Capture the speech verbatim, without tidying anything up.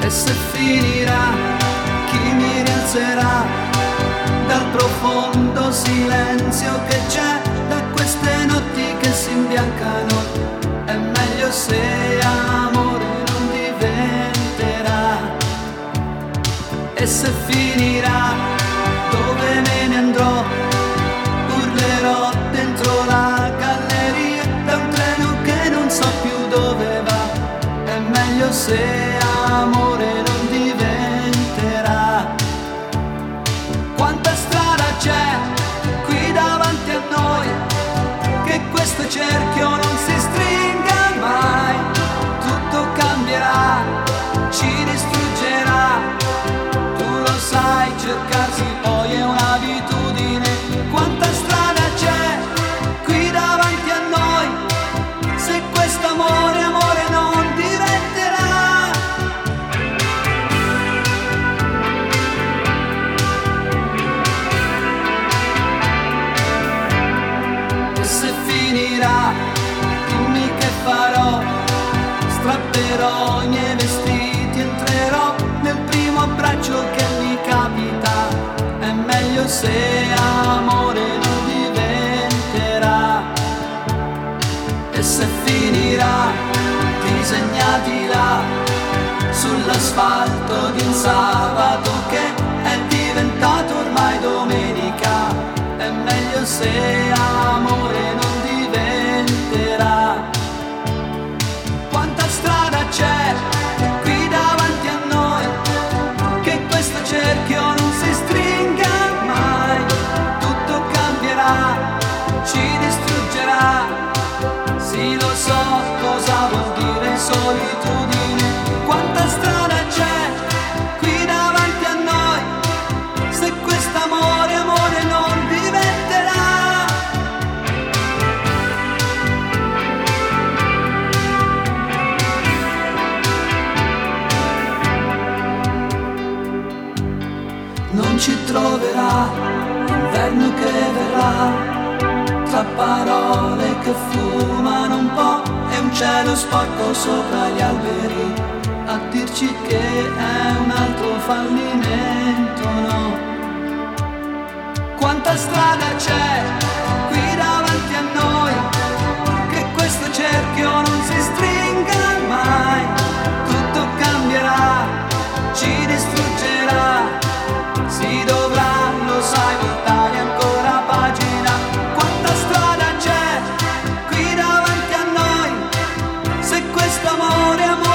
E se finirà, chi mi rialzerà dal profondo silenzio che c'è, da queste notti che si imbiancano? È meglio se amore non diventerà. E se finirà, dove me ne andrò? Urlerò dentro la galleria da un treno che non so più dove va. È meglio se amore non diventerà. Quanta strada c'è qui davanti a noi, che questo cerchio non si stringa mai. Tutto cambierà, ci distruggerà. Tu lo sai, cercarsi poi è un'abitudine. Quanta strada c'è qui davanti a noi, se questo amore, amore non diventerà. E se finirà, dimmi che farò. Strapperò i miei vestiti, entrerò nel primo abbraccio che mi capita. È meglio se amore non diventerà. E se finirà, disegnati là sull'asfalto di un sabato che è diventato ormai domenica. È meglio se amore non diventerà. Quanta strada c'è qui davanti a noi, che questo cerchio non si stringa mai. Tutto cambierà, ci distruggerà. Sì, lo so cosa vuol dire solitudine. Quanta strada c'è qui davanti a noi, se quest'amore, amore non diventerà. Non ci troverà l'inverno che verrà, tra parole che fumano un po' e un cielo sporco sopra gli alberi, a dirci che è un altro fallimento, no? Quanta strada c'è qui davanti a noi, che questo cerchio non si stringa mai. Tutto cambierà, ci distruggerà. Si dovrà, lo sai, voltare ancora pagina. Quanta strada c'è qui davanti a noi, se questo amore, amore